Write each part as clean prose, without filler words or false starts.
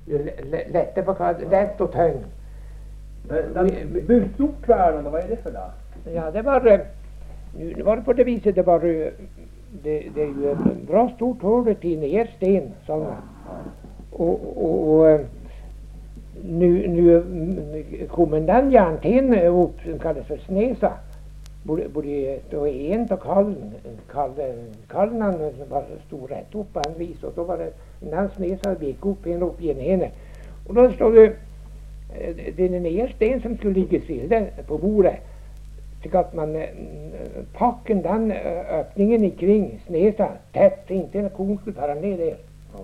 lätt och tung. Busokvärnen, vad är det för det? Ja, det var på det viset, det är ju en bra stort hål till nersten sådana. Och nu kommer den järnten upp som kallas för snesa. Både då en på kallen var stor rätt upp på en vis, och då var det en snesa gick upp en upp i en henne. Och då stod det den nersten som skulle ligga stilla på bordet. Så att man packen den öppningen ikring snesa tätt, inte en kon skulle fara ner där.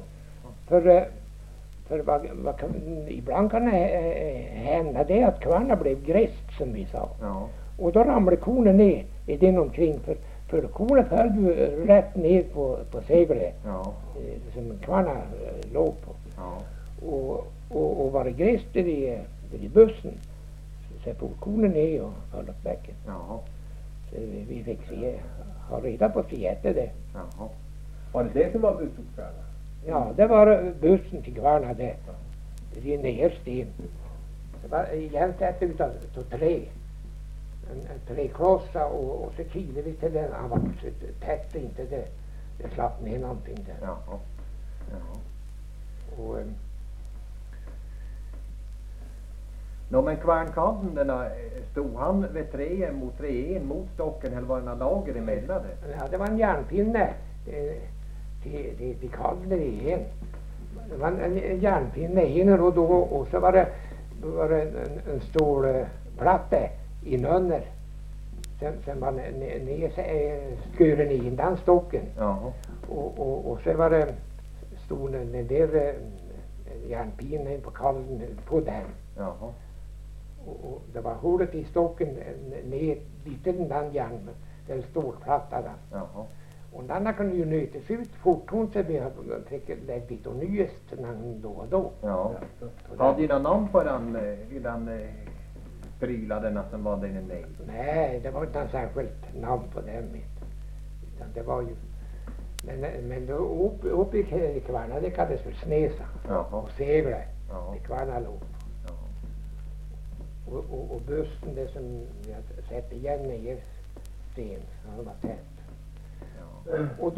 För ibland kan det hända det att kvarna blev gräst, som vi sa. Ja. Och då ramlade konen ner i den omkring, för konen föll ju rätt ner på seglet, Ja. som kvarna låg på. Ja. Och var det gräst i bussen, så for konen ner och föll upp bäcken. Ja. Så vi fick ha reda på fjätte det. Ja. Var det som var busokvärnen? Ja, det var bussen till kvarna det. Det är nersten. Det var jämnt utav trä. En träklossa och så kilade vi till den. Han var så tätt, inte det slapp ner någonting där. Ja. Och Men kvarnkadden, stod han vid träet mot träen mot stocken, eller var det några lager emellan det? ja, det var en järnpinne till kallade det en. Det var en järnpinne in och då, och så var det en stor platta inunder. Sen var skuren in den stocken. Ja. Och så var det stod den där järnpinnen på kallen på den. Ja. Och det var hålet i stocken ner lite den järn, den stålplatta där. Ja. Och den kunde ju nötas ut fort, hon så vi fick lägga dit och nyest då och då. Ja. Hade du någon namn på den pryladen som var där inne? Nej, det var inte en särskilt namn på den mitt. Utan det var ju, men då upp i kvarna, det kallades för snesa. Ja. Och seglet, Ja. det kvarna låg. Ja. Och bussen, det som jag sett igen ner sten, han var tätt. Ja. Och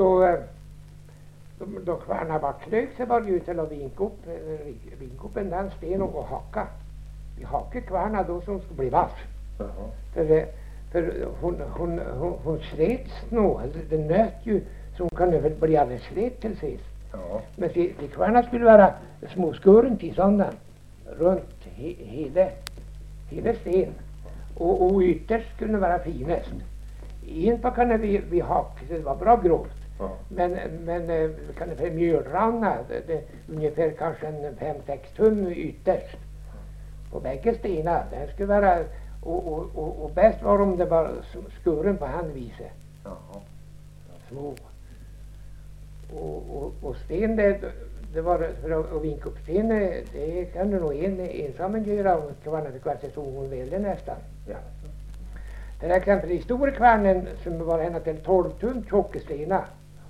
då kvarna var trög, så var det ju till att vinka upp en den sten och hacka. Vi hackade kvarna då som skulle bli vass. Jaha. För hon slet snå, det nöt ju så hon kunde väl bli alldeles slet till sist. Ja. Men de kvarna skulle vara småskuren till sådana runt hela sten. Och ytterst skulle vara finast. Inte kunde vi hacka, det var bra grovt. Ja. Men vi kan för mjölranna, det ungefär kanske en 5-6 tum ytterst. På bägge stenar, den skulle vara, och bäst var om det var skuren på handviset. Jaha. Små. Och sten det var för att vinka upp sten, det kan du nog ensam göra om kvarnen fick vara så hon ville nästan. Ja. Till exempel i storkvarnen som var ända till 12 tum tjocka stenar.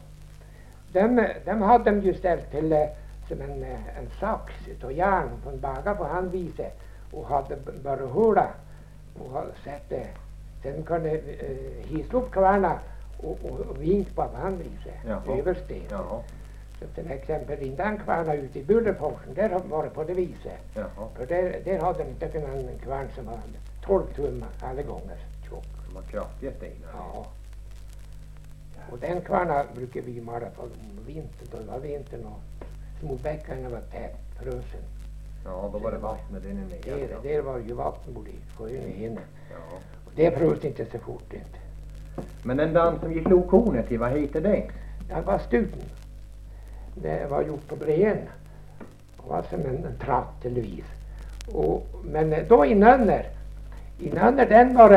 De hade de ju ställt till som en sax av järn på en baga på handviset och hade bara håla och hade sett det. Sen kunde hissa upp kvarna och vinka på handviset över sten. Jaha. Så till exempel i den kvarna ute i Bullerforsen, där var det på det viset. Jaha. För där hade de inte en kvarn som var 12 tum alla gånger tjock. De var kraftiga stenar. Ja. Och den kvarna brukar vi mala på vintern, då var vintern och små bäckarna var tätt frusen. Ja, då var det vatten med den nere. Där var ju vatten både i sjön och inne. Ja. Och det frös inte så fort inte. Men den dans som gick slog kornet till, vad heter det? Det var stuten. Det var gjort på bren. Det var som en tratt eller vis. Men då innan den var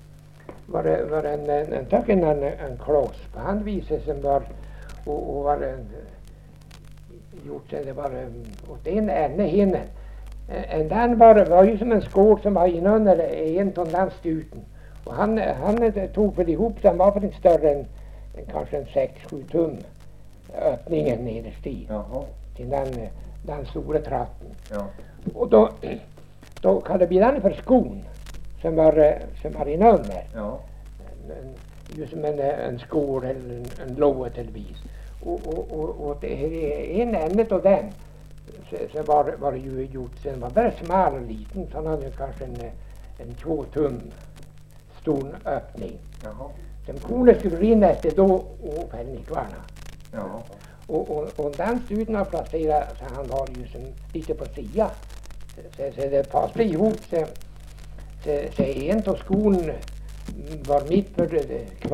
en kloss på handviset som var och var gjort så det var åt en ände hinnen. Den var ju som en skål som var inunder en ton den stuten. Och han tog väl ihop, den var för inte större än kanske en 6-7 tum öppningen nederst i. Jaha. Till den den stora tratten. Ja. Och då kallade vi den för skon som var i nummer. Ja. Ju som en skål eller en låda till vis. Och det är en ände av den så var det ju gjort, sen var bara smal och liten, så han hade kanske en 2 tum stor öppning. Jaha. Som konen skulle rinna efter då och fälla i kvarna. Ja. Och den studien har placerat så han var ju som lite på sidan. Så det passade ihop så en av skon var mitt för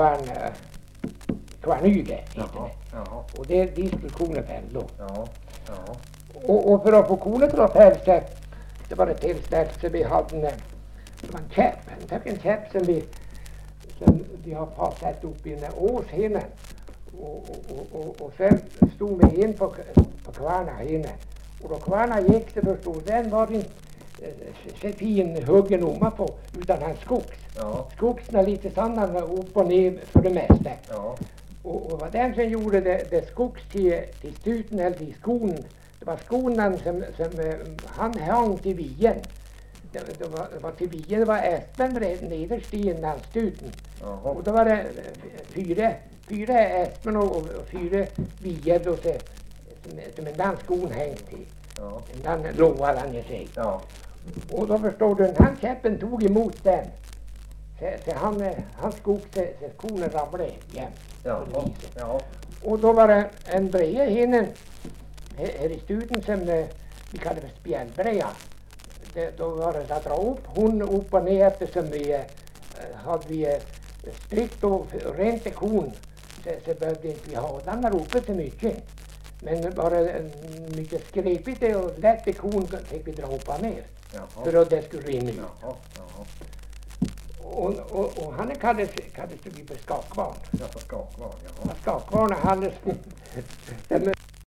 kvarnyge. Jaha. Och det skulle konen fälla då. Ja. Ja. Och för att få konen till att fälla så det var ett tillställ så vi hade en käpp. En käpp som vi har passat upp i en åshinne. Och sen stod vi in på kvarna hinne. Och då kvarna gick så förstod den var inte så fin huggen omma på utan han skogs. Ja. Skogsen är lite sandande upp och ner för det mesta. Ja. Och vad den som gjorde det skogs till stuten eller till skon. Det var skonen som han häng till vien. Det var till vien, det var äspen nederst i den stuten. Jaha. Och då var det fyra äspen och 4 vier då som den skon hängde till. Ja. Den lovade han ju sig. Ja. Och då förstår du, när han käppen tog emot den. Så han skog så konen ramlade jämt. Ja. Ja. Och då var det en breja hinnen här i stuten som vi kallade för spjällbreja. Då var det att dra upp hon upp och ner eftersom vi hade strikt och rent i kon. Så behövde inte vi ha den där uppe så mycket. Men bara mycket skrepigt och lätt i kon fick vi dra upp och ner. Jaha. För att det skulle rinna ut. Jaha. Jaha. Och han kallades vi för skakvarn. Ja, för skakvarn. Jaha. Skakvarn hade